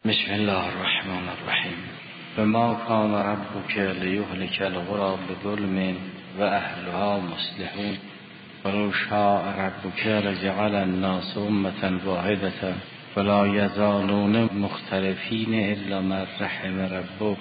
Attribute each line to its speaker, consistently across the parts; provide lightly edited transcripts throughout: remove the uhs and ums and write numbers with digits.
Speaker 1: بسم الله الرحمن الرحیم. وما کان ربک لیهلک القری بظلم و اهلها مصلحون ولو شاء ربک لجعل الناس امة واحدة ولا یزالون مختلفین الا من رحم ربک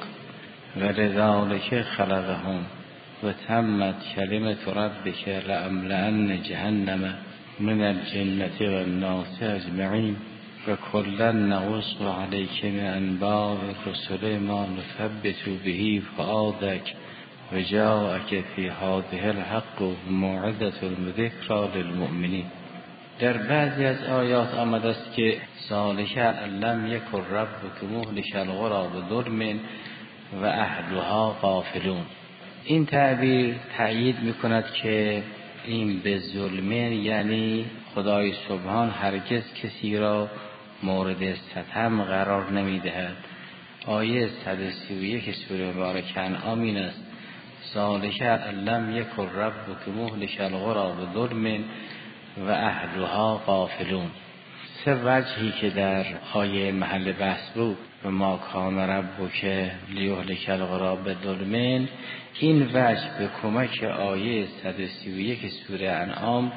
Speaker 1: ولذلک خلقهم و تمت کلمة ربک لأملأن جهنم من الجنة والناس اجمعین و کلا نقص علیک من انباء الرسل ما نثبت به فؤادک و جاءک فی هذه الحق و موعظة وذکری للمؤمنین. در بعضی از آیات آمده است که ذالک لم یکن ربک مهلک القری بظلم و اهلها غافلون. این تعبیر تأیید میکند که این به ظلم یعنی خدای سبحان هرگز کسی را مورد ستم قرار نمیدهد. آیه 131 سوره مبارکه انعام این است: ذالک لم یکن ربک مهلک القری بظلم و اهلها غافلون. سه وجهی که در آیه محل بحث بود و ما کان ربک لیهلک القری بظلم، این وجه به کمک آیه 131 سوره انعام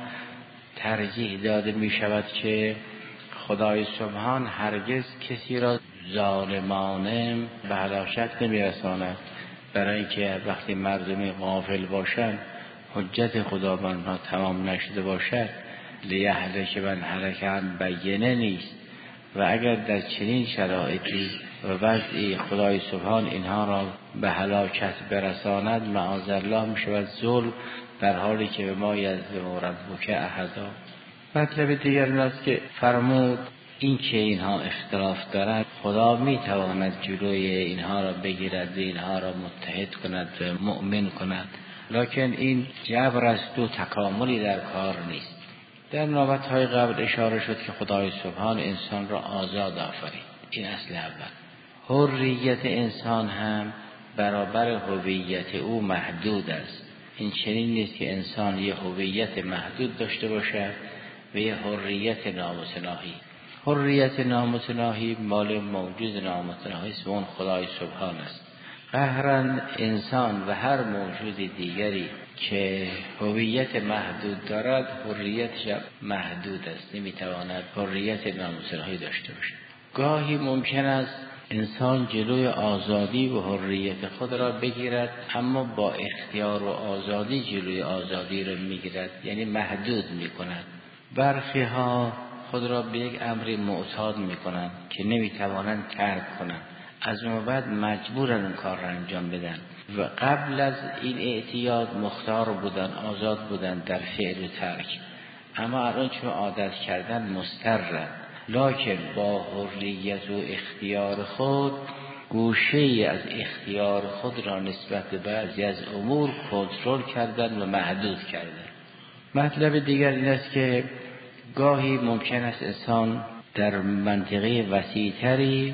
Speaker 1: ترجیح داده می شود که خدای سبحان هرگز کسی را ظالمانه به هلاکت نمیرساند، برای اینکه وقتی مردمی غافل باشند حجت خدا بر آنها تمام نشده باشد لیهلک من هلک عن بینه نیست. و اگر در چنین شرایطی و وضعی خدای سبحان اینها را به هلاکت برساند معاذالله می شود ظلم، در حالی که به ما یظلم ربک احدا. مطلب دیگر این است که فرمود این که اینها اختلاف دارند خدا می تواند جلوی اینها را بگیرد و اینها را متحد کند و مؤمن کند، لکن این جبر است و تکاملی در کار نیست. در نوبت‌های قبل اشاره شد که خدای سبحان انسان را آزاد آفرید. این اصل اول. حریت انسان هم برابر هویت او محدود است. این چنین نیست که انسان یه هویت محدود داشته باشد و یه حریت نامتناهی. حریت نامتناهی مال موجود نامتناهی است و اون خدای سبحان است. قهرن انسان و هر موجود دیگری که هویت محدود دارد حریتش محدود است، نمیتواند حریت نامتناهی داشته باشد. گاهی ممکن است انسان جلوی آزادی و حریت خود را بگیرد، اما با اختیار و آزادی جلوی آزادی را میگیرد، یعنی محدود میکند. برخی ها خود را به یک امری معتاد میکنند که نمیتوانند ترک کنند، از اون بعد مجبورن اون کار را انجام بدن و قبل از این اعتیاد مختار بودن، آزاد بودن در فعل و ترک، اما الان چون عادت کردن مضطرن، لکن با حریت و اختیار خود گوشه‌ای از اختیار خود را نسبت به بعضی از امور کنترل کردن و محدود کردن. مطلب دیگر این است که گاهی ممکن است انسان در منطقه وسیع‌تری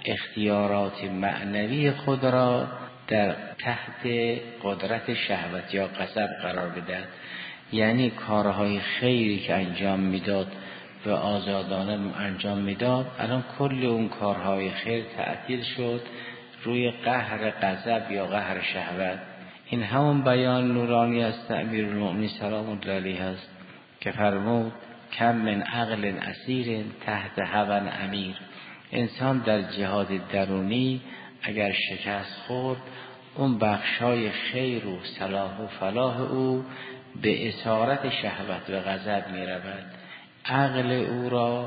Speaker 1: اختیارات معنوی خود را در تحت قدرت شهوت یا غضب قرار بدهد، یعنی کارهای خیری که انجام میداد و آزادانه انجام میداد الان کل اون کارهای خیر تعطیل شد روی قهر غضب یا قهر شهوت. این همون بیان نورانی است امیرالمؤمنین سلام الله علیه است که فرمود کم من عقل اسیر تحت هوی امیر. انسان در جهاد درونی اگر شکست خورد، اون بخشای خیر و صلاح و فلاح او به اسارت شهوت و غضب می رود. عقل او را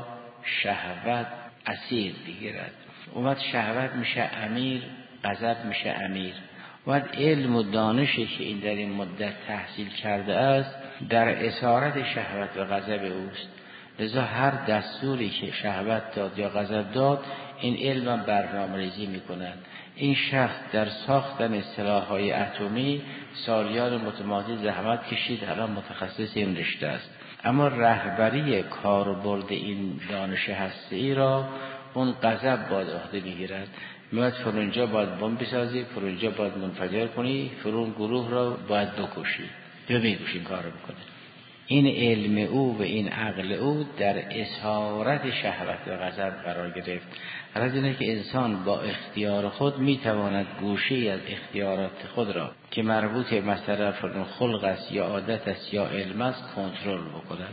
Speaker 1: شهوت اسیر بگیرد، اومد شهوت میشه امیر، غضب میشه امیر. اومد علم و دانشی که این در این مدت تحصیل کرده است در اسارت شهوت و غضب اوست، لذا هر دستوری که شهوت داد یا غضب داد این علم برنامه‌ریزی میکنند. این شخص در ساختن سلاح‌های اتمی سالیان متمادی زحمت کشید، الان متخصص این رشته است، اما رهبری کاربرد این دانش هسته‌ای را اون غضب باید عهده بگیرد. میاد فرونجا باید بمب بسازی، فرونجا باید منفجر کنی، فرون گروه را باید بکشی یا میکشی کار بکنه. این علم او و این عقل او در اسارت شهوت و غضب قرار گرفت. از اینه که انسان با اختیار خود میتواند گوشه‌ای از اختیارات خود را که مربوط مثلا خلق است یا عادت است یا علم است کنترل بکند.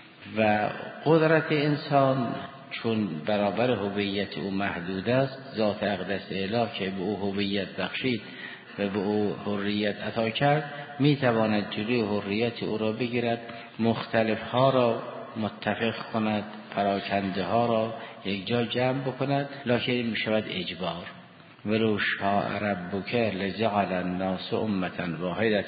Speaker 1: و قدرت انسان چون برابر هویت او محدود است، ذات اقدس الهی که به او هویت بخشید و به او حریت عطا کرد میتواند جلوی حریت او را بگیرد، مختلف ها را متفق کند، پراکنده ها را یک جا جمع بکند، لکن می شود اجبار. ولو شاء ربک لجعل الناس امة واحدة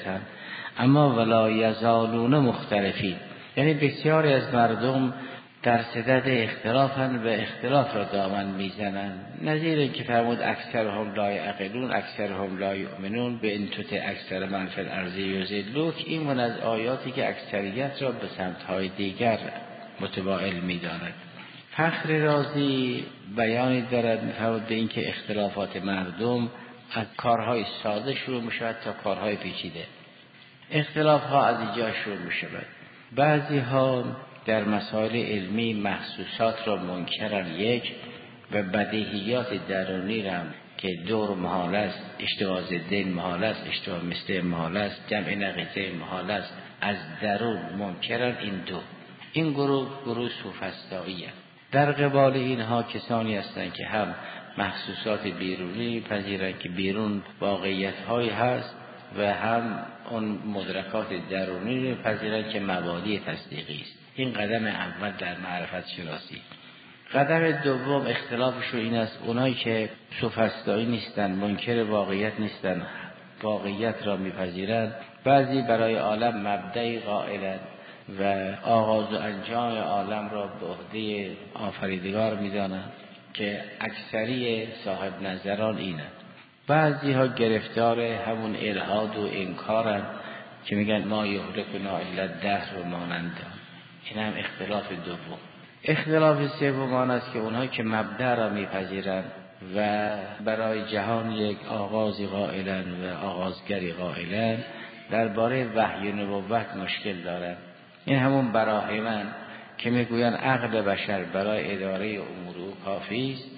Speaker 1: اما ولا یزالون مختلفین. یعنی بسیاری از مردم در صدد اختلافن و اختلاف را دامن میزنند. نظیر این که فرمود اکثرهم لا یعقلون اکثرهم لا یؤمنون به این توت اکثر من فی الارض یضلوک. این من از آیاتی که اکثریت را به سمت‌های دیگر متباعل می‌داند. فخر رازی بیانی دارد می‌فرماید به این که اختلافات مردم از کارهای ساده شروع می‌شود تا کارهای پیچیده. اختلاف‌ها از اینجا شروع می‌شود. بعضی‌ها در مسائل علمی محسوسات را منکرن یک و بدیهیات درونی را که دور محال است، اشتباه ضدین محال است، اشتباه مثل محال است، جمع نقیضه محال است، از درون منکرن. این گروه سوفسطایی است. در قبال اینها کسانی هستند که هم محسوسات بیرونی پذیرند که بیرون واقعیت‌هایی هست و هم اون مدرکات درونی پذیرند که مبادی تصدیقی است. این قدم اول در معرفت شناسی. قدم دوم اختلافش رو این است، اونایی که سوفسطایی نیستن، منکر واقعیت نیستن، واقعیت را میپذیرند، بعضی برای عالم مبدأی قائلند و آغاز و انجام عالم را به عهده آفریدگار میدانند که اکثری صاحب نظران اینند. بعضی ها گرفتار همون الحاد و انکارند که میگن ما یهلکنا الا الدهر و مانند. این هم اختلاف دوم. اختلاف سوم آن است که اونها که مبدأ را میپذیرند و برای جهان یک آغازی قائلند و آغازگری قائلند، درباره وحی و نبوت مشکل دارند. این همون براهمن که میگویند عقل بشر برای اداره امور او کافی است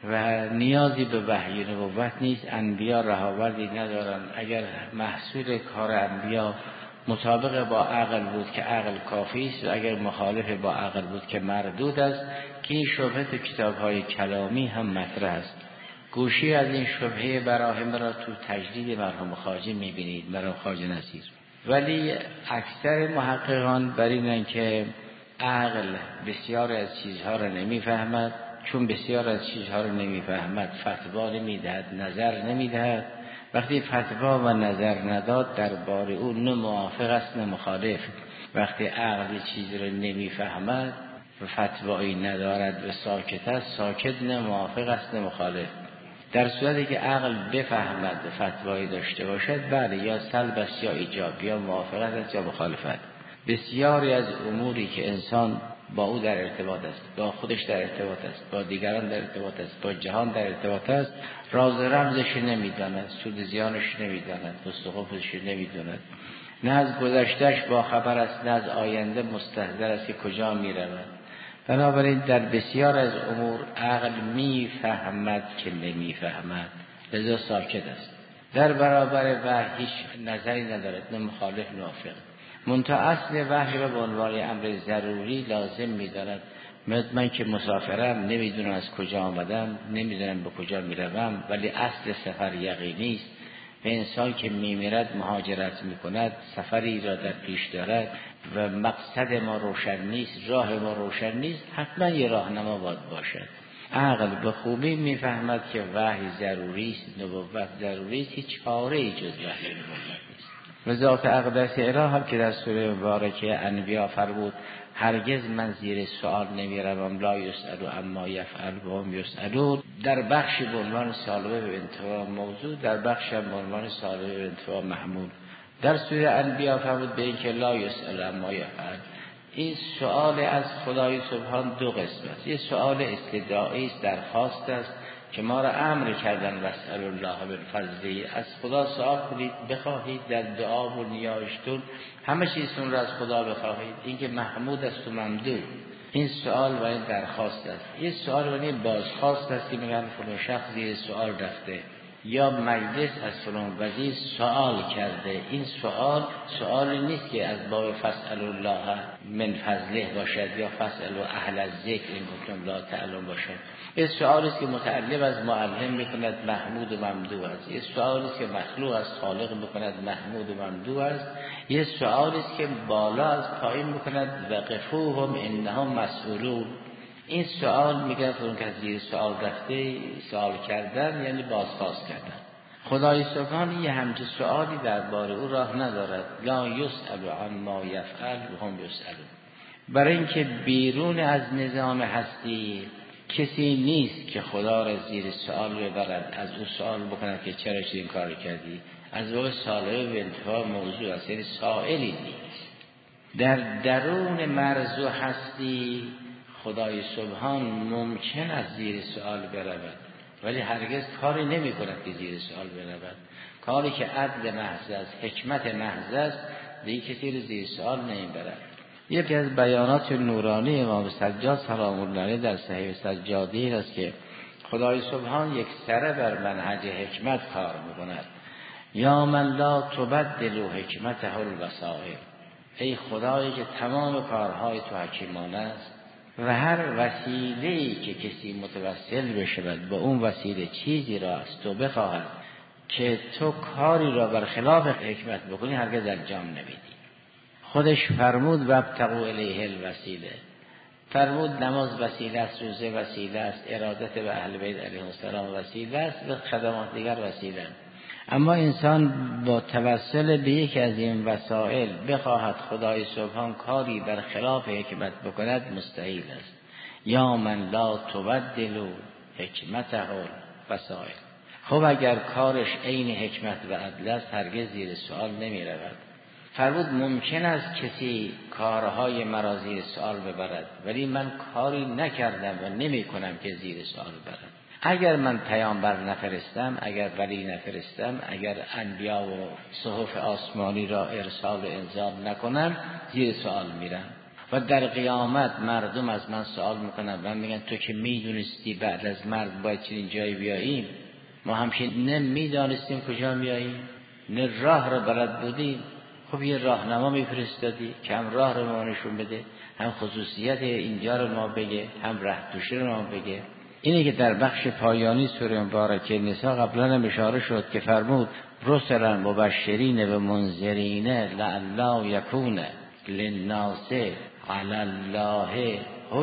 Speaker 1: و نیازی به وحی و نبوت نیست. انبیا رهاوردی ندارند. اگر محصول کار انبیا مطابق با عقل بود که عقل کافی است و اگر مخالف با عقل بود که مردود است، که این شبهه تو کتاب‌های کلامی هم مطرح است. گوشی از این شبهه براهمه را تو تجدید مرحوم خواجه می‌بینید، مرحوم خواجه نصیر. ولی اکثر محققان بر اینند که عقل بسیار از چیزها را نمی‌فهمد، چون بسیار از چیزها را نمی‌فهمد فتوا نمی‌دهد، نظر نمی‌دهد. وقتی فتوا و نظر نداد درباره او نه موافق است نه مخالف. وقتی عقل چیزی را نمی‌فهمد و فتوایی ندارد و ساکت است، ساکت نه موافق است نه مخالف. در صورتی که عقل بفهمد و فتوایی داشته باشد، بله یا سلب است یا ایجاب، یا موافقت است یا مخالفت. بسیاری از اموری که انسان با او در ارتباط است، با خودش در ارتباط است، با دیگران در ارتباط است، با جهان در ارتباط است، راز و رمزش نمیداند، سود زیانش نمیداند، مستقبلش نمیداند، نه از گذشتهش با خبر است، نه از آینده مستحضر است که کجا میرود. بنابراین در بسیار از امور عقل میفهمد که نمیفهمد، لذا ساکت است. در برابر وحی هیچ نظری ندارد، نه مخالف نه موافق. منتها اصل وحی را به عنوان امر ضروری لازم می‌داند. من که مسافرم، نمیدونم از کجا آمدم، نمیدونم به کجا میروم، ولی اصل سفر یقینی است. و انسان که میمیرد مهاجرت میکند، سفری را در پیش دارد و مقصد ما روشن نیست، راه ما روشن نیست، حتما یه راهنما باید باشد. عقل به خوبی میفهمد که وحی ضروری است، نبوت ضروری است، هیچ چاره‌ای جز وحی نبوت نیست. و ذات اقدس الهی هم که در سوره مبارکه انبیا فرمود هرگز من زیر سوال نمیروم، لا یسألوا عما یفعل و هم یسألون، در بخشی به عنوان سالبه به انتفاع موضوع، در بخشی به عنوان سالبه به انتفاع محمول. در سوره انبیا فرمود به این که لا یسأل عما یفعل، این سؤال از خدای سبحان دو قسم است. یه سؤال استدعایی است، درخواست است که ما را امر کردن واسأل الله بالفضل، از خدا سوال کنید، بخواهید، در دعا و نیایشتون همه چیزتون را از خدا بخواهید. این که محمود است و ممدوح، این سؤال و این درخواست است. یه سؤال و این بازخواست است که میگن فلان شخص زیر سؤال رفته یا مجلس از فلان وزیر سوال کرده. این سؤال نیست که از باب فاسأل الله من فضله باشد یا فاسأل اهل الذکر این کنتم لا تعلمون باشد. این سؤالی است که متعلق از معلم میکند محمود و ممدوح است. این سؤالی است که مخلوق از خالق میکند محمود و ممدوح است. این سؤالی است که بالا از پایین میکند وقفوهم انهم مسئولون. این سؤال میگه اون که زیر سؤال رفته سوال کردن یعنی بازخواست کردن. خدای سبحان یه همچین سؤالی درباره او راه ندارد. لا یسأل عما یفعل و هم یسألون. برای اینکه بیرون از نظام هستی کسی نیست که خدا را زیر سؤال ببرد، از او سؤال بکند که چرا این کار کردی. از باب ساله و انتها موضوع است، یعنی سائلی نیست. در درون مرز و هستی خدای سبحان ممکن است زیر سؤال برود، ولی هرگز کاری نمی کند که زیر سؤال برود. کاری که عدل محض است، حکمت محض است، دیگه کسی رو زیر سؤال نمی برد. یکی از بیانات نورانی امام سجاد سلام الله علیه در صحیح سجادی است که خدای سبحان یک سره بر منهج حکمت کار می‌کند. یا من لا تبدل حکمته الوسائل، ای خدایی که تمام کارهای تو حکیمانه است و هر وسیله‌ای که کسی متوسل بشود به اون وسیله چیزی را از تو بخواهد که تو کاری را برخلاف حکمت بکنی هرگز انجام نمیدی. خودش فرمود وابتغوا الیه الوسیله، فرمود نماز وسیله است، روزه وسیله است، ارادت به اهل بیت علیهم السلام وسیله است و خدمات دیگر وسیله است. اما انسان با توسل به یک از این وسائل بخواهد خدای سبحان کاری برخلاف حکمت بکند مستحیل است. یا من لا تبدل حکمته الوسائل. خب اگر کارش عین حکمت و عدل است هرگز زیر سؤال نمی رود. فرمود ممکن است کسی کارهای مرا زیر سؤال ببرد، ولی من کاری نکردم و نمی کنم که زیر سؤال برد. اگر من پیامبر نفرستم، اگر ولی نفرستم، اگر انبیا و صحف آسمانی را ارسال و انزال نکنم زیر سؤال میرم و در قیامت مردم از من سؤال میکنن و میگن تو که میدونستی بعد از مرگ باید چنین جایی بیاییم، ما همچنین نه میدانستیم کجا میاییم نه راه را بلد بودیم. خب یه راهنما میفرستادی که هم راه رو ما نشون بده، هم خصوصیت اینجا رو ما بگه، هم ره توشه رو ما بگه. اینه که در بخش پایانی سوره مبارکه نساء قبلا هم اشاره شد که فرمود رسلا مبشرین و منذرین لعلی یکون للناس علی الله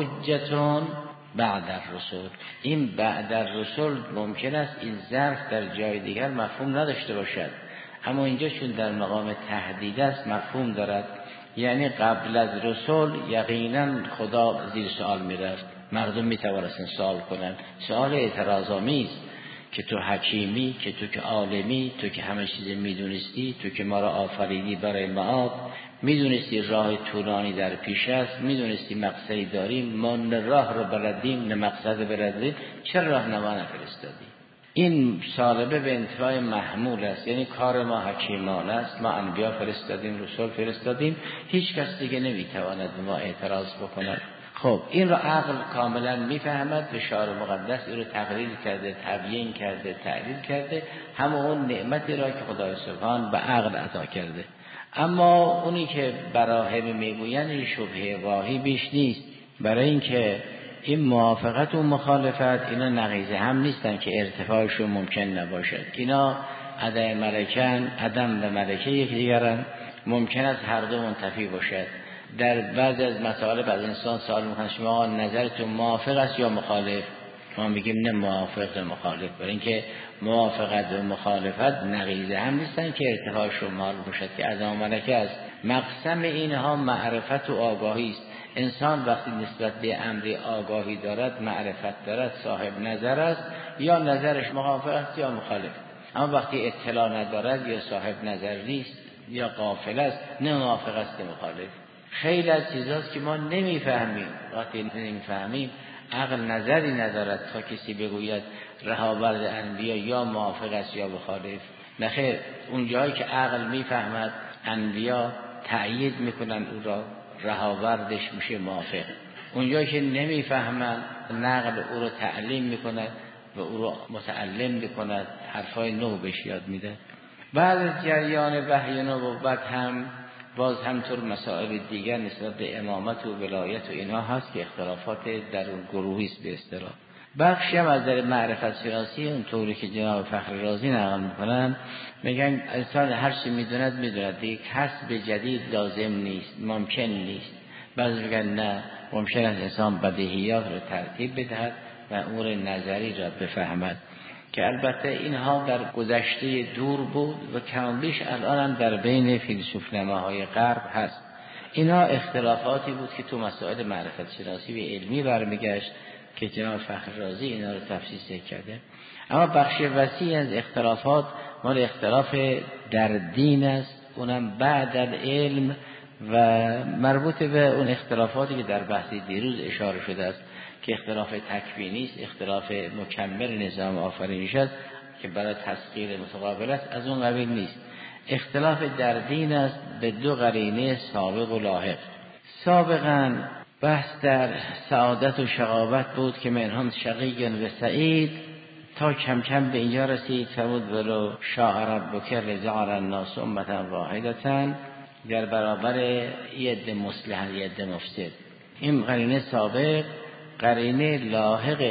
Speaker 1: حجة بعد الرسل. این بعد الرسل ممکن است این ظرف در جای دیگر مفهوم نداشته باشد، اما اینجا چون در مقام تهدید است مفهوم دارد. یعنی قبل از رسول یقینا خدا زیر سؤال میرفت، مردم میتوانستن سوال کنن، سؤال اعتراض‌آمیز که تو حکیمی، که تو که عالمی، تو که همه چیز میدونستی، تو که ما را آفریدی برای معاد، میدونستی راه طولانی در پیش است، میدونستی مقصدی داریم، ما نه راه رو بلدیم نه مقصد بلدیم، چرا راهنما نفرستادی؟ این سالبه به انتفاع محمول است، یعنی کار ما حکیمانه است، ما انبیا فرستادیم، رسول فرستادیم، هیچ کس دیگه نمیتواند ما اعتراض بکند. خب این رو عقل کاملا میفهمد و شارع مقدس این رو تقریر کرده، تبیین کرده، تعریف کرده، همون اون نعمتی را که خدای سبحان به عقل عطا کرده. اما اونی که براهیم میگوین این شبهه واهی بیش نیست، برای اینکه این موافقت و مخالفت اینا نقیضه هم نیستن که ارتفاعشون ممکن نباشد. اینا عدم ملکن، عدم و ملکه یکدیگرن، ممکن است هر دو منتفی باشد. در بعض از مطالب از انسان سوال میکنن شما نظرتون موافق است یا مخالف؟ ما میگیم نه موافق و مخالف، برای اینکه موافقت و مخالفت نقیضه هم نیستن که ارتفاعشون مال باشد که عدم ملکه است. مقسم اینها معرفت و آگاهی است. انسان وقتی نسبت به امری آگاهی دارد، معرفت دارد، صاحب نظر است، یا نظرش موافق است یا مخالف. اما وقتی اطلاع ندارد یا صاحب نظر نیست یا غافل است، نه موافق است نه مخالف.
Speaker 2: خیلی از چیزاست که ما نمیفهمیم. وقتی نمیفهمیم عقل نظری ندارد تا کسی بگوید رهاورد انبیا یا موافق است یا مخالف. نخیر، اون جایی که عقل میفهمد انبیا تأیید میکنن او را، رهاوردش میشه موافق. اون جایی که نمیفهمن نقل او را تعلیم میکند و او را متعلم میکند، حرفای نو بهش یاد میده. بعد از جریان وحی نبوت هم باز همطور مسائل دیگر نسبت به امامت و ولایت و اینا هست که اختلافات در اون گروهی است به اصطلاح. بخشی هم از در معرفت شناسی اونطوری که جناب فخر رازی نقل میکنن، میگن انسان هر چی میدوند دیگه کسب جدید لازم نیست، ممکن نیست. بعضی میگن نه، ممکن است انسان بدیهیات رو ترتیب بدهد و امور نظری را بفهمد، که البته اینها در گذشته دور بود و کمابیش الان هم در بین فیلسوف نماهای غرب هست. اینها اختلافاتی بود که تو مسائل معرفت شناسی و علمی برمیگشت که جناب فخر رازی اینا رو تفصیل کرده. اما بخش وسیع از اختلافات مال اختلاف در دین است، اونم بعد از علم و مربوط به اون اختلافاتی که در بحث دیروز اشاره شده است که اختلاف تکوینی است، اختلاف مکمل نظام آفرینش است که برای تسخیر متقابل است، از اون قبیل نیست. اختلاف در دین است به دو قرینه سابق و لاحق. سابقاً بحث در سعادت و شقاوت بود که منهم شقی و سعید، تا کم کم به اینجا رسید فرمود ولو شاء ربک لجعل الناس امة واحدة، در برابر ید مصلح ید مفسد. این قرینه سابق. قرینه لاحق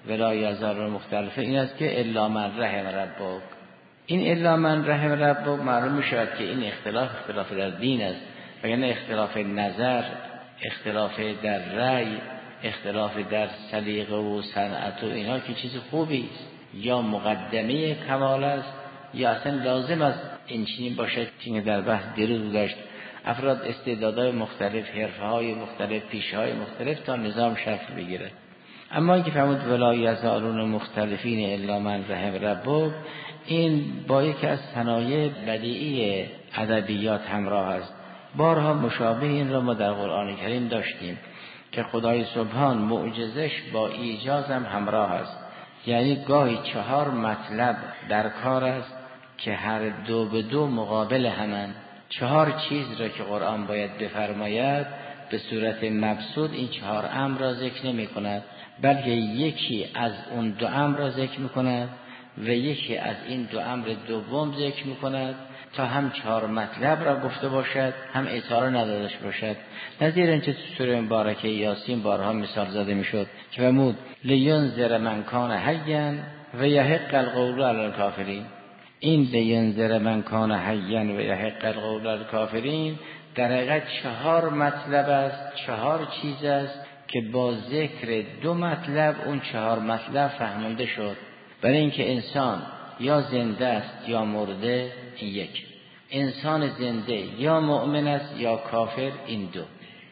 Speaker 2: ولایزار مختلفه این است که الا من رحم ربک. این الا من رحم ربک معلوم میشود که این اختلاف در دین است، و یعنی اختلاف نظر، اختلاف در رأی، اختلاف در سلیقه و صنعت و اینا که چیز خوبی است، یا مقدمه کمال است یا اصلا لازم است این چنین باشد که در بحث دیروز گذشت. افراد استعدادهای مختلف، حرفه‌های مختلف، پیشه‌های مختلف تا نظام شکل بگیرد. اما اینکه فرمود ولا یزالون مختلفین الا من رحم ربک، این با یکی از صنایع بدیعی ادبیات همراه است. بارها مشابه این را ما در قرآن کریم داشتیم که خدای سبحان معجزش با ایجاز هم همراه است. یعنی گاهی 4 مطلب در کار است که هر دو به دو مقابل همند. 4 چیز را که قرآن باید بفرماید به صورت مبسوط این 4 امر را ذکر نمی کند، بلکه یکی از اون 2 امر را ذکر می کند و یکی از این 2 امر دوم ذکر می کند تا هم 4 مطلب را گفته باشد هم اطاله نداشته باشد. نظیر اینکه تو سوره مبارکه یاسین بارها مثال زده می شد که فرمود لینذر من کان حیا و یحق القول علی الکافرین. این لینذر من کان حیا و یحق القول علی الکافرین در حقیقت 4 مطلب است، 4 چیز است که با ذکر 2 مطلب اون 4 مطلب فهمانده شد. برای اینکه انسان یا زنده است یا مرده، این یک. انسان زنده یا مؤمن است یا کافر، این 2.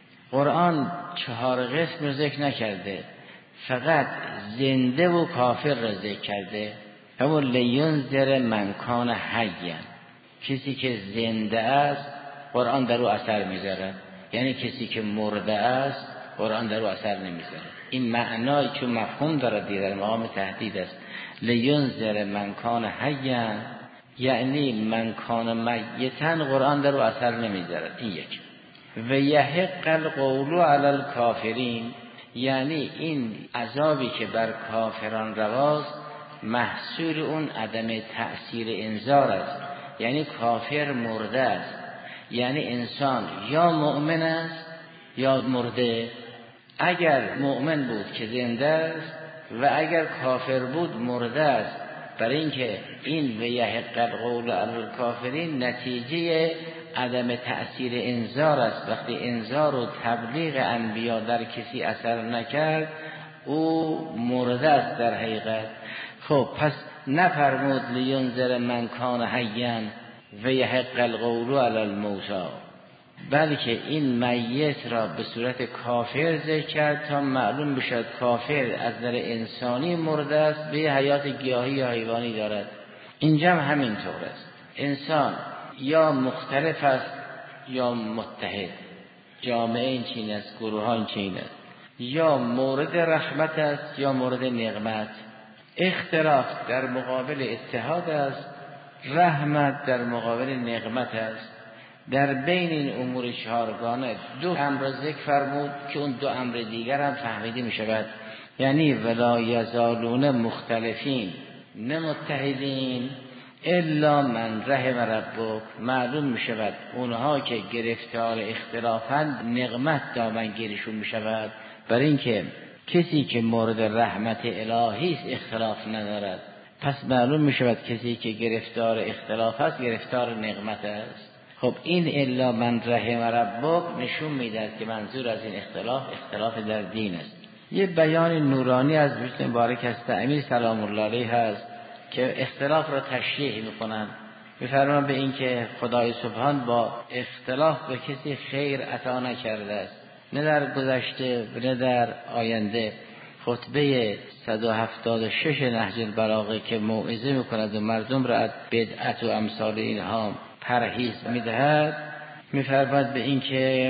Speaker 2: قرآن 4 قسم رو ذکر نکرده، فقط زنده و کافر را ذکر کرده. همون لینذر من کان حیا، کسی که زنده است قرآن در او اثر میذاره، یعنی کسی که مرده است قرآن در او اثر نمیذاره. این معنای چون مفهوم داره دیگه، در مقام تهدید است. لینذر من کان حیا یعنی من کان میتا، قرآن در او اثر نمیذاره، این یک. و یحق القول علی الکافرین، یعنی این عذابی که بر کافران رواست محصول اون عدم تأثیر انذار است. یعنی کافر مرده است، یعنی انسان یا مؤمن است یا مرده. اگر مؤمن بود که زنده است و اگر کافر بود مرده است. برای اینکه این و یحق القول علی الکافرین نتیجه عدم تأثیر انذار است. وقتی انذار و تبلیغ انبیا در کسی اثر نکرد او مرده است در حقیقت. خب پس نفرمود لینذر من کان حیا و یحق القول علی الموتی، بلکه این میت را به صورت کافر ذکر کرد تا معلوم بشد کافر از نظر انسانی مرده است، به حیات گیاهی یا حیوانی دارد. اینجا هم همینطور است. انسان یا مختلف است یا متحد، جامعه این چین است، گروه ها این چین است، یا مورد رحمت است یا مورد نقمت. اختلاف در مقابل اتحاد است، رحمت در مقابل نقمت است. در بین این امور چهارگانه دو امر ذکر فرمود که اون دو امر دیگر هم فهمیده می شود، یعنی ولا یزالون مختلفین، نه متحدین، الا من رحم ربک. معلوم می شود اونها که گرفتار اختلافند نقمت دامن گیرشون می شود، برای اینکه کسی که مورد رحمت الهی است اختلاف ندارد، پس معلوم می شود کسی که گرفتار اختلاف است گرفتار نقمت است. خب این الا من رحم ربک نشون میدهد که منظور از این اختلاف در دین است. یه بیان نورانی از حضرت مبارک است امیر سلام الله علیه هست که اختلاف را تشریح میکنند. میفرمایند به این که خدای سبحان با اختلاف به کسی خیر عطا نکرده است، نه در گذشته و نه در آینده. خطبه 176 نهج البلاغه که موعظه میکند و مردم را از بدعت و امثال اینها پرهیز میدهد، میفرماید به این که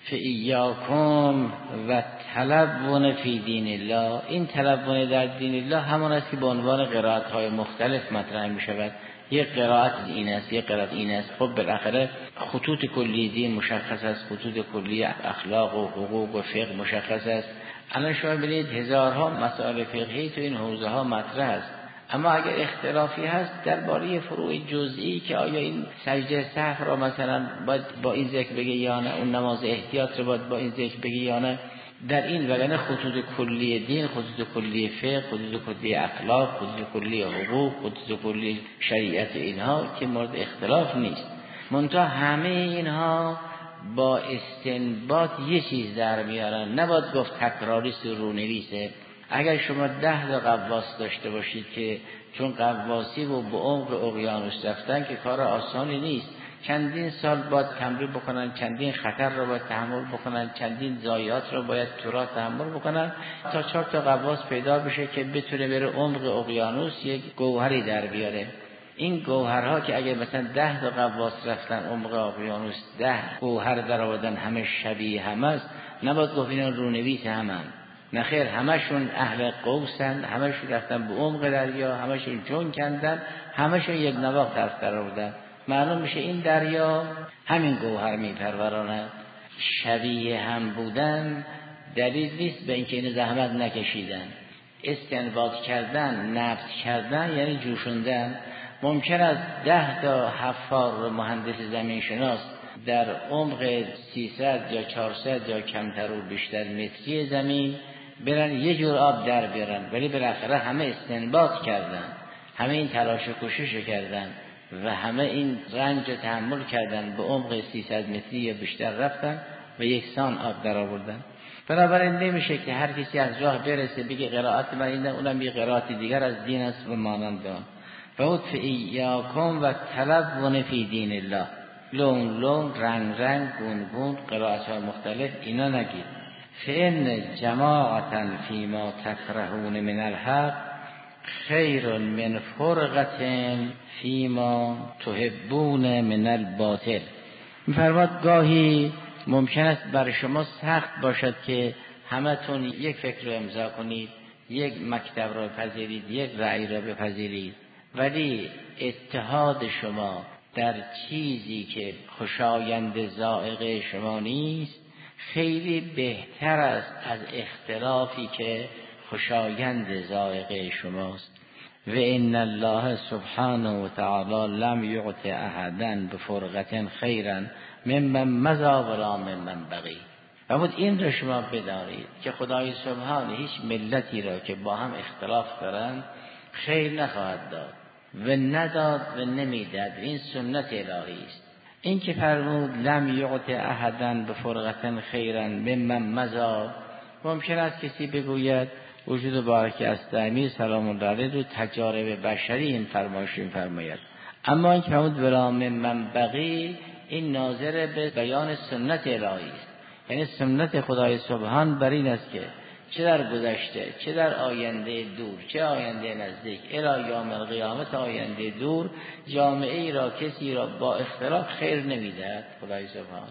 Speaker 2: فایاکم و تلون فی دین الله. این تلون در دین الله همان است که به عنوان قرائت های مختلف مطرح می شود. یک قرائت این است، یک قرائت این است. خب بالاخره خطوط کلی دین مشخص است، خطوط کلی اخلاق و حقوق و فقه مشخص است. الان شما ببینید هزارها مسائل فقهی تو این حوزه ها مطرح است، اما اگر اختلافی هست درباره فروع جزئی که آیا این سجده سهو را مثلا باید با این ذکر بگه یا نه، اون نماز احتیاط را باید با این ذکر بگه یا نه، در این وگرنه خطوط کلی دین، خطوط کلی فقه، خطوط کلی اخلاق، خطوط کلی حقوق، خطوط کلی شریعت اینها که مورد اختلاف نیست. منتها همه اینها با استنباط یه چیز در میارن، نباید گفت تکراریست و رونویسه. اگر شما 10 غواص داشته باشید که چون غواصی و به عمق اقیانوس رفتن که کار آسانی نیست، چندین سال باید تمرین بکنن، چندین خطر رو باید تحمل بکنن، چندین ضایعات رو باید تورا تحمل بکنن تا 4 غواص پیدا بشه که بتونه بره عمق اقیانوس یک گوهری در بیاره. این گوهرها که اگر مثلا 10 غواص رفتن عمق اقیانوس 10 گوهر در آوردن همه شبیه هم است، نباید گفت اینا رونویس همن. نخیر، همشون اهل قوسن، همشون رفتن به عمق دریا، همشون جون کندن، همشون یک نواخت طرف در آوردن. معلوم میشه این دریا همین گوهر میپروراند. شبیه هم بودن دلیل نیست به اینکه این زحمت نکشیدن. استنباط کردن، نبت کردن یعنی جوشوندن. ممکن است 10 حفار مهندس زمین شناس در عمق 300 یا 400 یا کمتر و بیشتر متری زمین برن یه جور آب در بیارن، ولی بالاخره همه استنباط کردن، همه این تلاش و کوشش کردن و همه این رنج تحمل کردن، به عمق 300 متری یا بیشتر رفتن و یکسان آب در آوردن. بنابراین نمیشه که هر کسی از راه برسه بگه قرائت من اینه، اونم یه قرائت دیگر از دین است و مانند آن. فوت فایاکم و تلون فی دین الله. لون رنگ گون قرائت های مختلف اینا نگید. فإن جماعتا فیما تکرهون من الحق خیر من فرقة فیما تحبون من الباطل. می‌فرماد گاهی ممکن است بر شما سخت باشد که همتون یک فکر رو امضا کنید، یک مکتب را بپذیرید، یک رأی را بپذیرید، ولی اتحاد شما در چیزی که خوشایند ذائقه شما نیست خیلی بهتر است از اختلافی که خوشایند ذائقه شماست. و ان الله سبحانه و تعالی لم یعط احدا بفرقة خیرا ممن مضی ولا ممن بقی. و بود این را شما بدارید که خدای سبحانه هیچ ملتی را که با هم اختلاف دارند خیر نخواهد داد و نداد و نمیداد. این سنت الهی است. این که فرمود لم یعط احدا بفرقة خیرا ممن مضی، ممکن است کسی بگوید وجود بارک استعمی سلام الله علیه رو تجارب بشری این فرمایش فرماید، اما این که فرمود ولا ممن بقی این ناظر به بیان سنت الهی است. یعنی سنت خدای سبحان بر این است که چه در گذشته، چه در آینده دور، چه آینده نزدیک، الی یوم القیامت آینده دور، جامعه ای را کسی را با اختلاف خیر نمیدهد خدای سبحان.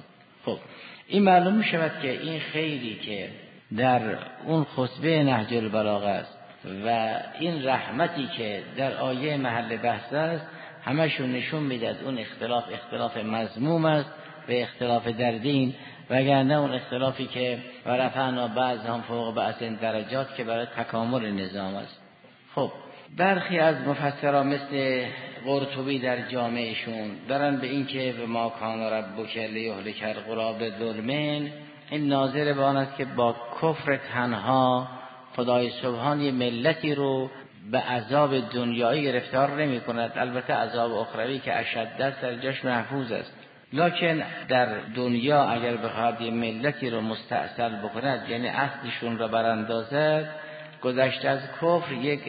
Speaker 2: خب این معلوم می شود که این خیری که در اون خطبه نهج البلاغه است و این رحمتی که در آیه محل بحث است همشون نشون میدهد اون اختلاف مذموم است و اختلاف در دین، وگرنه اون اختلافی که و رفعنا بعضهم فوق بعض درجات که برای تکامل نظام است. خب برخی از مفسران مثل قرطبی در جامعشون دارن به این که و ما کان ربک لیهلک القری بظلم، این ناظر به آن است که با کفر تنها خدای سبحان یه ملتی رو به عذاب دنیایی گرفتار نمی کند، البته عذاب اخروی که اشد است در جاش محفوظ است، لکن در دنیا اگر بخواد یه ملتی رو مستأصل بکند، یعنی اصلشون رو براندازد، گذشته از کفر یک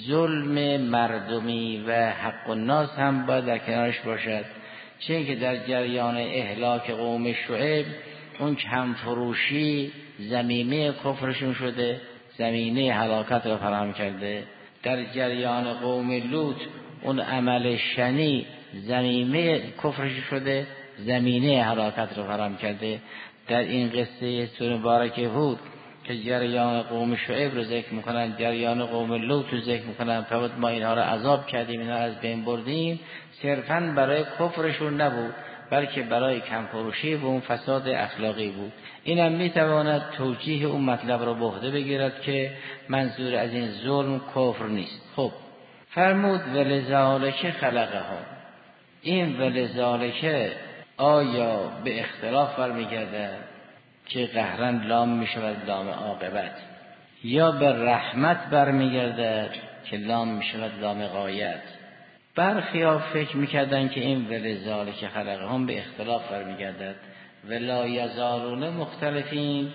Speaker 2: ظلم مردمی و حق الناس هم باید در کنارش باشد، چون که در جریان اهلاک قوم شعیب اون کم فروشی زمینه کفرشون شده، زمینه هلاکت رو فراهم کرده. در جریان قوم لوط اون عمل شنی زمینه کفرش شده، زمینه هلاکت رو فراهم کرده. در این قصه سوره مبارکه هود که جریان قوم شعیب رو ذکر میکنن، جریان قوم لوط رو ذکر میکنن، فقط ما اینها رو عذاب کردیم، اینها از بین بردیم، صرفاً برای کفرشون نبود بلکه برای کم فروشی و اون فساد اخلاقی بود. اینم میتواند توجیه اون مطلب رو به عهده بگیرد که منظور از این ظلم کفر نیست. خب فرمود ولذالک خلقهم، این ولذالک آیا به اختلاف برمیگردد که قهرن لام میشود لام عاقبت، یا به رحمت برمیگردد که لام میشود لام غایت؟ برخی ها فکر میکردن که این ولذالک خلقهم به اختلاف برمیگردد، ولا یزالون مختلفین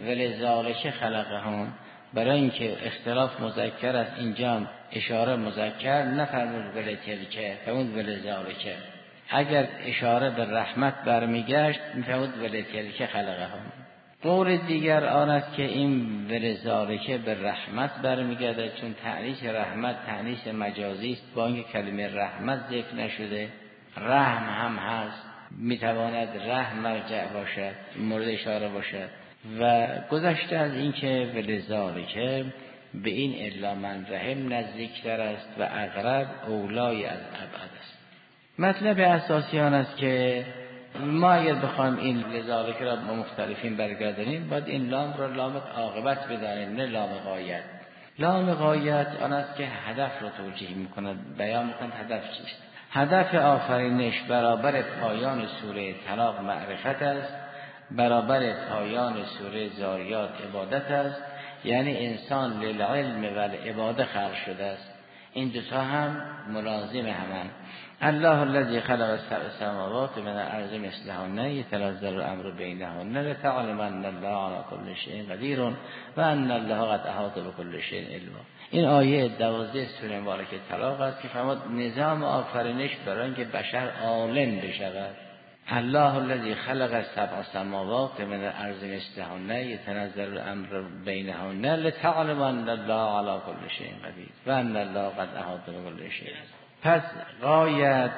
Speaker 2: ولذالک خلقهم، برای اینکه اختلاف مذکر است اینجا اشاره مذکر نفرمود ولتلک، فرمود ولذالک. اگر اشاره به رحمت برمیگشت میفرمود ولتلک خلقهم. قول دیگر آن است که این ولذالک به رحمت برمیگرده، چون تأنیث رحمت تأنیث مجازی است، با اینکه کلمه رحمت ذکر نشده، رحم هم هست، میتواند رحم مرجع باشد، مورد اشاره باشد. و گذشته از این که ولذالک به این الا من رحم نزدیکتر است و اقرب اولای از ابعد است. مطلب اساسی آن است که ما اگر بخوایم این لذالک را با مختلفین برگردانیم، باید این لام را لام عاقبت بدانیم، نه لام غایت. لام غایت آن است که هدف را توجیه میکند، بیان میکند هدف چیست. هدف آفرینش برابر پایان سوره طلاق معرفت است، برابر پایان سوره زاریات عبادت است، یعنی انسان للعلم و العباده خلق شده است. این دوتا هم ملازم همن. الله الذی خلق السبع سماوات من الارض مثلهن یتنزل الامر بینهن لتعلمن الله علی کل شیء قدیر و ان الله قد احاط بكل شیء علما. این آیه 12 سوره مبارکه طلاق است که فرمود نظام آفرینش برای اینکه بشر عالم بشود. الله الذی خلق السبع سماوات من الارض مثلهن یتنزل الامر بینهن لتعلمن الله علی کل شیء قدیر و ان الله قد احاط بكل شیء. پس غایت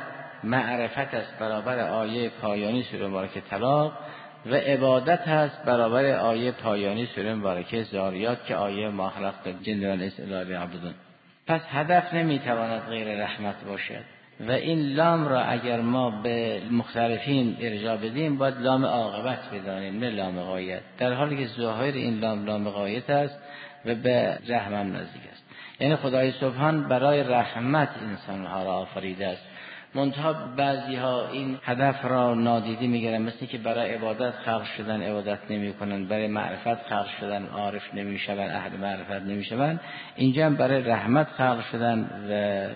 Speaker 2: معرفت است برابر آیه پایانی سوره مبارکه طلاق و عبادت است برابر آیه پایانی سوره مبارکه زاریات که آیه ما خلقت الجن والانس الا لیعبدون. پس هدف نمیتواند غیر رحمت باشد و این لام را اگر ما به مختلفین ارجاع بدیم باید لام عاقبت بدانیم نه لام غایت، در حالی که ظاهر این لام غایت است و به رحم هم نزدیک است. یعنی خدای سبحان برای رحمت انسانها را آفریده است. منتها بعضی ها این هدف را نادیده میگیرن، مثل که برای عبادت خلق شدن عبادت نمی کنن، برای معرفت خلق شدن عارف نمی شوند، اهل معرفت نمی شوند. اینجا برای رحمت خلق شدن و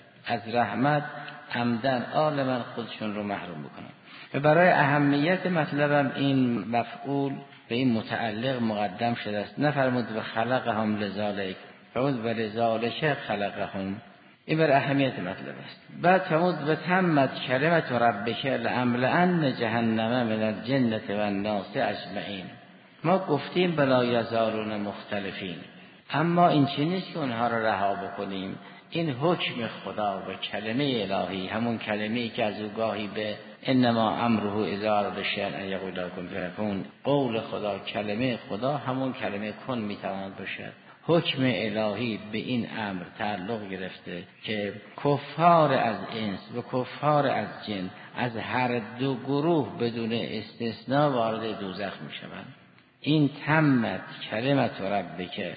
Speaker 2: از رحمت عمدن عالما خودشون رو محروم بکنن. و برای اهمیت مطلبم این مفعول به این متعلق مقدم شده است، نفرمود و خلقهم لذالک، فرمود ولذالک خلقهم. این بر اهمیت مطلب است. بعد فرمود و تمت کلمت ربک لأملأن جهنم من الجنة والناس اجمعین. ما گفتیم بلا یزالون مختلفین، اما این چیز نیست که اونها را رها بکنیم. این حکم خدا و کلمه الهی، همون کلمه‌ای که از او گاهی به انما امره اذا اراد شیئا ان یقول له کن فیکون. قول خدا، کلمه خدا همون کلمه کن میتواند باشد. حکم الهی به این امر تعلق گرفته که کفار از انس و کفار از جن از هر دو گروه بدون استثناء وارد دوزخ میشوند. این تمت کلمت ربک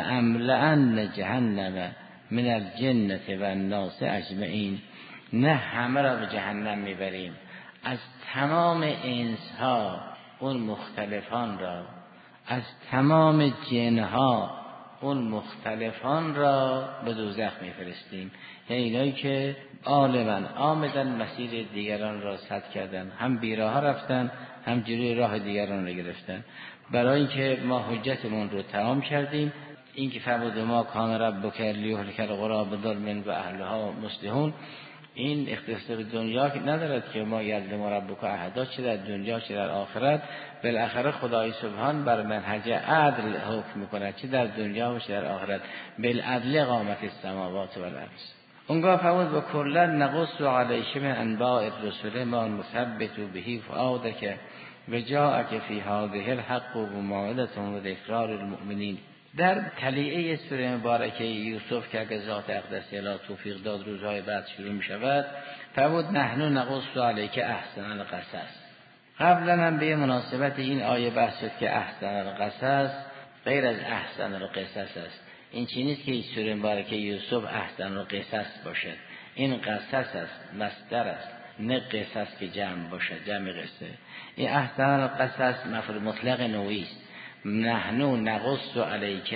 Speaker 2: لأملأن جهنم من الجنة و الناس اجمعین. نه همه را به جهنم میبریم، از تمام انس ها اون مختلفان را، از تمام جن ها اون مختلفان را به دوزخ میفرستیم. یعنی اینایی که عالماً آمدن مسیر دیگران را سد کردن، هم بیراه رفتن هم جلوی راه دیگران را گرفتن. برای اینکه ما حجتمون رو تمام کردیم، این که فرمود ما کان ربک لیهلک القری بظلم و اهلها مصلحون، این اختصاص به دنیا که ندارد که ما یظلم ربک احدا، چه در دنیا چه در آخرت. بالاخره خدای سبحان بر منهج عدل حکم میکند، چه در دنیا و چه در آخرت. بالعدل قامت السماوات و الارض. اونگاه فرمود و کلا نقص علیک من انباء الرسل ما نثبت به فؤادک و جاءک فی هذه الحق و موعظة و ذکرار المؤمنین. در تلیعه سوره مبارکه یوسف که اگر ذات اقدس الی توفیق داد روزهای بعد شروع می شود، فرمود نحن نقص علیک احسن القصص. قبلا هم به مناسبت این آیه بحث شد که احسن القصص غیر از احسن القصص است. این چیزی نیست که این سوره مبارکه یوسف احسن القصص باشد، این قصص است، مصدر است، نه قصص که جمع باشد، جمع قصه. این احسن القصص مفعول مطلق نوعی است. نحن نقص علیک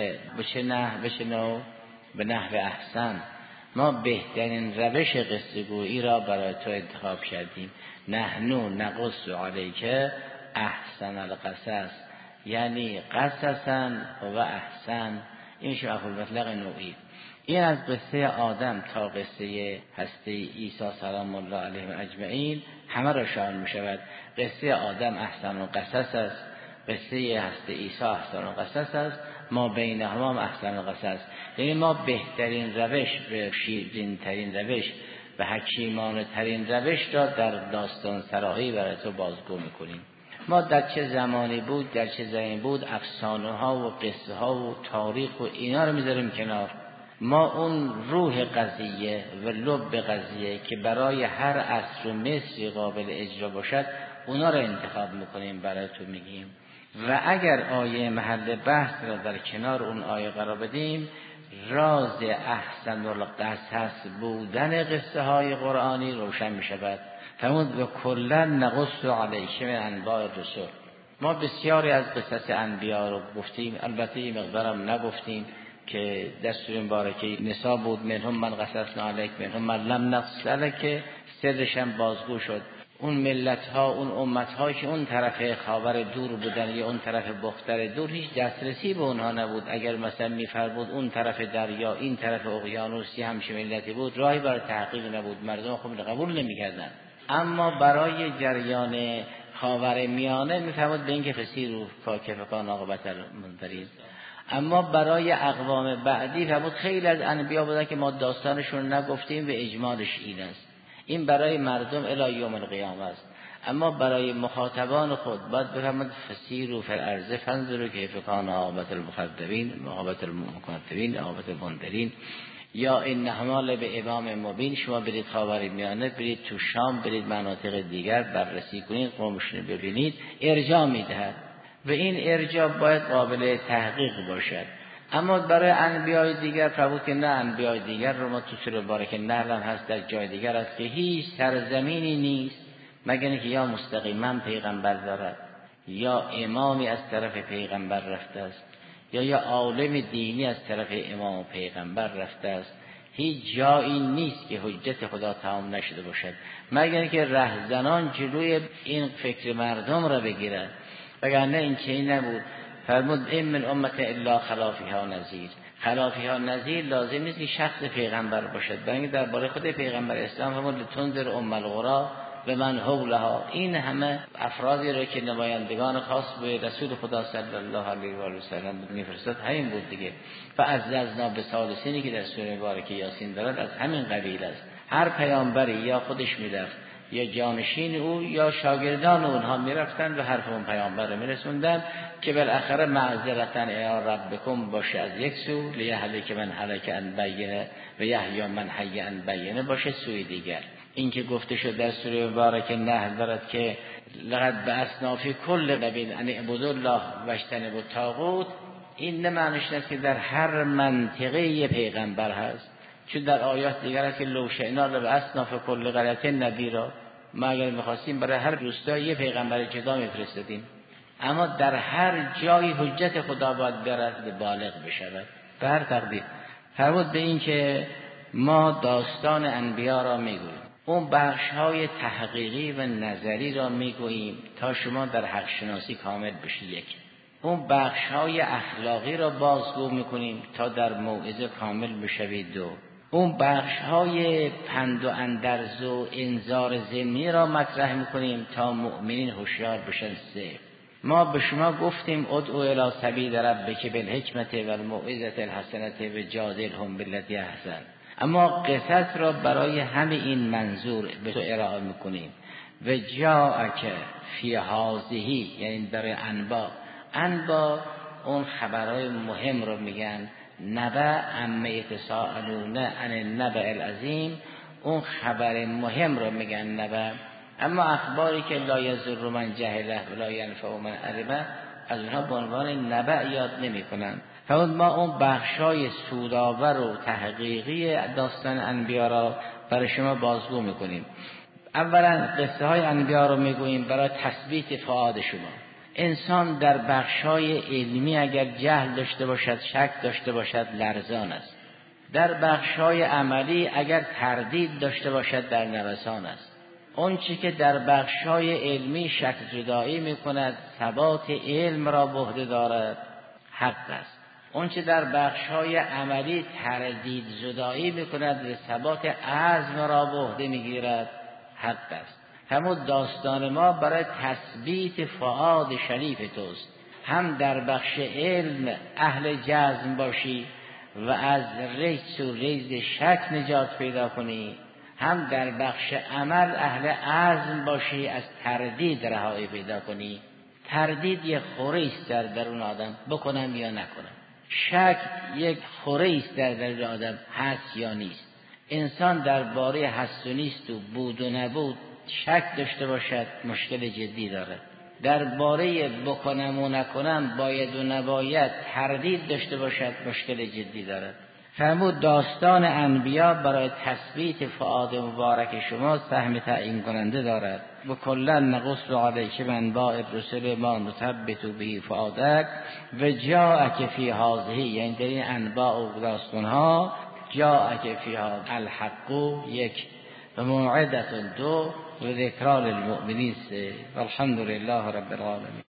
Speaker 2: بشنو به نحو احسن، ما بهترین روش قصه گویی را برای تو انتخاب کردیم. نحن نقص علیک احسن القصص، یعنی قصصا و احسن. این مفعول مطلق نوعی. این از قصه آدم تا قصه هسته عیسی سلام الله علیه و اجمعین همه را شامل می شود. قصه آدم احسن القصص است، قصه هسته عیسی احسن القصص است، ما بینهما احسن القصص. یعنی ما بهترین روش و شیرین ترین روش و حکیمانه ترین روش را در داستان سرایی برای تو بازگو میکنیم. ما در چه زمانی بود، در چه زمانی بود، افسانه ها و قصه ها و تاریخ و اینا رو میذاریم کنار. ما اون روح قضیه و لب قضیه که برای هر عصر و مصری قابل اجرا باشد، اونا رو انتخاب میکنیم برای تو میگیم. و اگر آیه محل بحث را در کنار اون آیه قرار بدیم، راز احسن القصص بودن قصه های قرآنی روشن می شود. فرمود و کلا نقص علیک من انباء الرسل. ما بسیاری از قصص انبیا رو گفتیم، البته این مقدارم نگفتیم که در سوره مبارکه نساء بود، منهم من قصصنا علیک منهم من لم نقص علیک، سرش هم بازگو شد. اون ملت ها، اون امت ها که اون طرف خاور دور بودن یا اون طرف بختر دور، هیچ دسترسی به اونها نبود. اگر مثلا میفرمود اون طرف دریا این طرف اقیانوسی همچین ملتی بود، راهی برای تحقیق نبود، مردم خب قبول نمیکردن. اما برای جریان خاور میانه میفرمود به این که فسیروا فکان عاقبت المنذرین. اما برای اقوام بعدی فرمود خیلی از انبیا بودن که ما داستانشون نگفتیم و اجمالش این است. این برای مردم الی یوم القیامه است. اما برای مخاطبان خود باید بفرماد فسیروا فی الارض فانظروا کیف کان عاقبت المکذبین، عاقبت المکذبین، عاقبت المنذرین. یا این حمال به امام مبین، شما برید خاورمیانه، برید تو شام، برید مناطق دیگر بررسی کنید، قومشون ببینید، ارجاع میدهد و این ارجاع باید قابل تحقیق باشد. اما برای انبیای دیگر فرمود که نه، انبیای دیگر رو ما تو سوره مبارکه نحل هست، در جای دیگر است که هیچ سرزمینی نیست مگر اینکه یا مستقیما پیغمبر دارد، یا امامی از طرف پیغمبر رفته است، یا عالم دینی از طرف امام و پیغمبر رفته است. هیچ جایی نیست که حجت خدا تمام نشده باشد مگر اینکه رهزنان جلوی این فکر مردم را بگیرد، وگرنه این چیزی نبود. فرمود این من امت الا خلافیها نذیر. خلافیها نذیر لازم نیست که شخص پیغمبر باشد، بلکه درباره خود پیغمبر اسلام فرمود لتنذر ام القری و من حولها. این همه افرادی را که نمایندگان خاص به رسول خدا صلی الله علیه و آله و سلم میفرستاد همین بود دیگه. و عززنا بثالثین که در سوره مبارکه یاسین دارد از همین قبیل است. هر پیامبری یا خودش میرفت یا جانشین او یا شاگردان اونها میرفتن و حرف اون پیامبر رو میرسوندن که بالاخره معذرتن الی ربکم باشه از یک سو، لیهلک من هلک عن بینه و یحیی من حی عن بینه باشه سوی دیگر. این که گفته شد در سوره مبارکه نحل دارد که لقد بعثنا فی کل نبی ان اعبدوا الله واجتنبوا الطاغوت، این نه معنیش نیست که در هر منطقه یه پیغمبر هست، چون در آیات دیگر هست که لو شئنا لبعثنا فی کل قریة نذیرا، ما اگر می‌خواستیم برای هر روستایی یه پیغمبر جدا می‌فرستادیم، اما در هر جای حجت خدا باید برسد بالغ بشود به هر تقدیر. فرمود به این که ما داستان انبیا را میگوییم، اون بخش‌های تحقیقی و نظری را میگوییم تا شما در حق شناسی کامل بشید. یک، اون بخش‌های اخلاقی را بازگو میکنیم تا در موعظه کامل بشوید. دو، اون بخش‌های پند و اندرز و انذار ضمنی را مطرح میکنیم تا مؤمنین هوشیار بشن. سه، ما به شما گفتیم ادعو الی سبیل ربک بالحکمت و الموعظة الحسنة و جادلهم بالتی احسن، اما قصص را برای همه این منظور به تو ارائه میکنیم. و جاءک فی هذه، یعنی برای انبا اون خبرهای مهم رو میگن. نبأ عما یتساءلون عن النبأ العظیم، اون خبر مهم رو میگن نبأ. اما اخباری که لا یضر من جهله ولا ینفع من علمه، از اونها به عنوان نبأ یاد نمیکنن. ما اون بخشای سودآور و تحقیقی داستان انبیا را برای شما بازگو میکنیم. اولا قصه های انبیا رو میگوییم برای تثبیت فؤاد شما. انسان در بخشای علمی اگر جهل داشته باشد، شک داشته باشد، لرزان است. در بخشای عملی اگر تردید داشته باشد، در نوسان است. اون چی که در بخشای علمی شک زدایی میکند، ثبات علم را به عهده دارد، حق است. اون چه در بخش‌های عملی تردید زدایی میکند و ثبات عزم را به عهده میگیرد، حق است. همون داستان ما برای تثبیت فؤاد شریف توست، هم در بخش علم اهل جزم باشی و از ریس و ریز شک نجات پیدا کنی، هم در بخش عمل اهل عزم باشی از تردید رهایی پیدا کنی. تردید یک خوره است در درون آدم، بکنم یا نکنم. شک یک خوره است در درون آدم، هست یا نیست. انسان درباره هست و نیست و بود و نبود شک داشته باشد، مشکل جدی داره. درباره بکنم و نکنم، باید و نباید تردید داشته باشد، مشکل جدی داره. فرمود داستان انبیا برای تثبیت فؤاد مبارک شما سهم تعیین کننده دارد. و کلا نقص علیک من انباء الرسل ما نثبت به فؤادک و جاءک فی هذه، یعنی در این انباء و داستان ها جاءک فی هذه الحق، یک، و موعظة، دو، و ذکرى للمؤمنین، سه. والحمد لله رب العالمین.